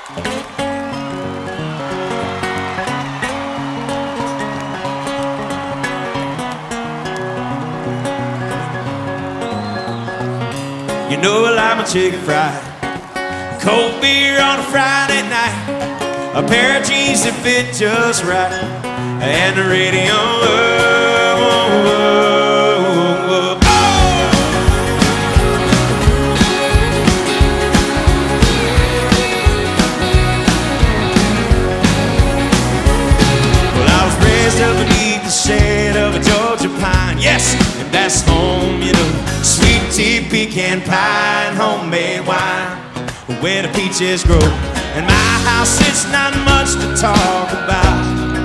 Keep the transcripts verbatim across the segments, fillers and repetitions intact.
You know I like my chicken fried, cold beer on a Friday night, a pair of jeans that fit just right, and the radio. Whoa, whoa, whoa, whoa. Well, I was raised up beneath the shade of a Georgia pine. Yes, and that's home, you know. Sweet tea, pecan pie, and homemade wine, where the peaches grow. And my house, it's not much to talk about,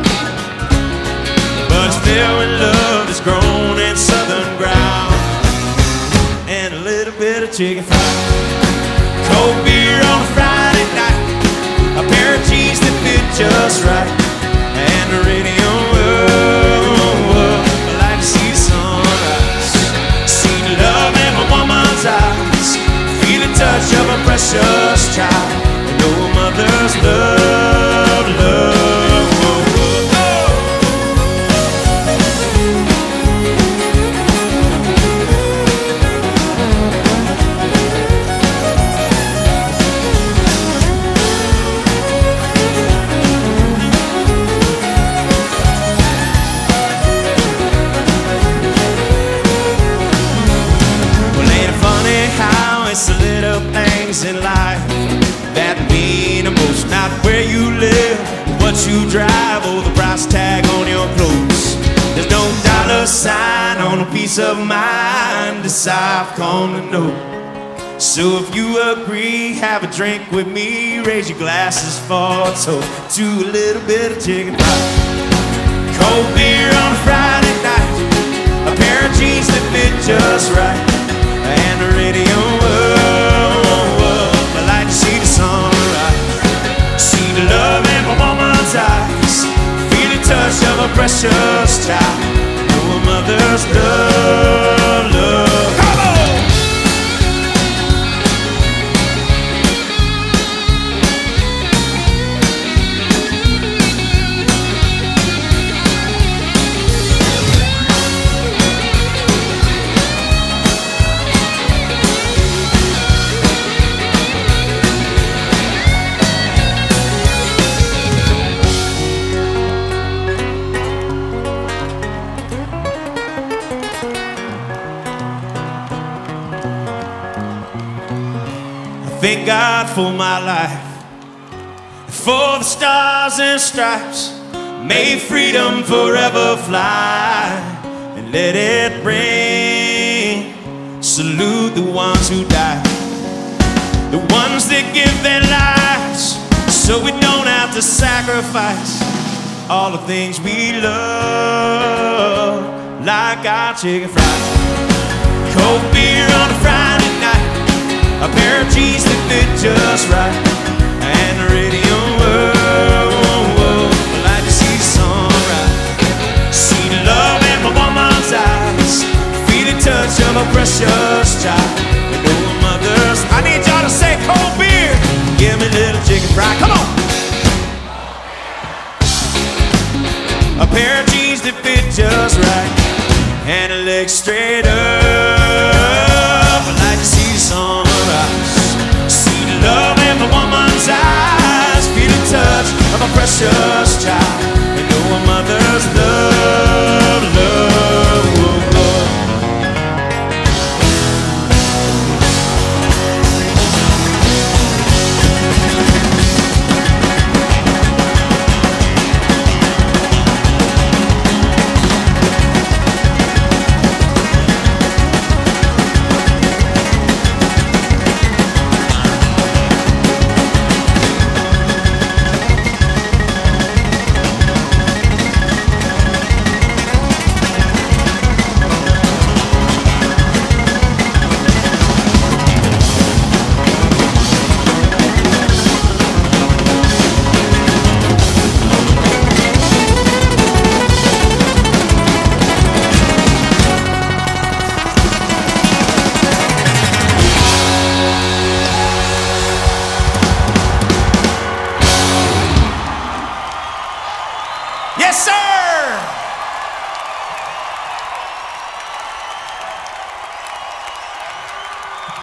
but it's filled with love that's grown in southern ground, and a little bit of chicken fried, cold beer on a Friday night, a pair of jeans that fit just right, and the radio. Touch of a precious child, and know a mother's love, love. Oh, oh, well, ain't it funny how it's a little things in life that mean the most? Not where you live, what you drive, or the price tag on your clothes. There's no dollar sign on a piece of mind, this I've come to know. So if you agree, have a drink with me, raise your glasses for a toast to a little bit of chicken fried, cold beer on a Friday night, a pair of jeans that fit just right, and the radio. Touch of a precious child, know a mother's love, love. Come on! Thank God for my life, for the stars and stripes. May freedom forever fly, and let it ring. Salute the ones who die, the ones that give their lives, so we don't have to sacrifice all the things we love, like our chicken fried, cold beer on a Friday night, a pair of jeans that fit just right, and the radio. Whoa, whoa, whoa. I like to see the sunrise, see the love in my woman's eyes, feel the touch of a precious child, and know a mother's. I need y'all to say cold beer, give me a little chicken fried. Come on. A pair of jeans that fit just right, and a leg straight up. I like to see the sun. See the love in the woman's eyes, feel the touch of a precious child, and know a mother's love, love, love. Yes, sir.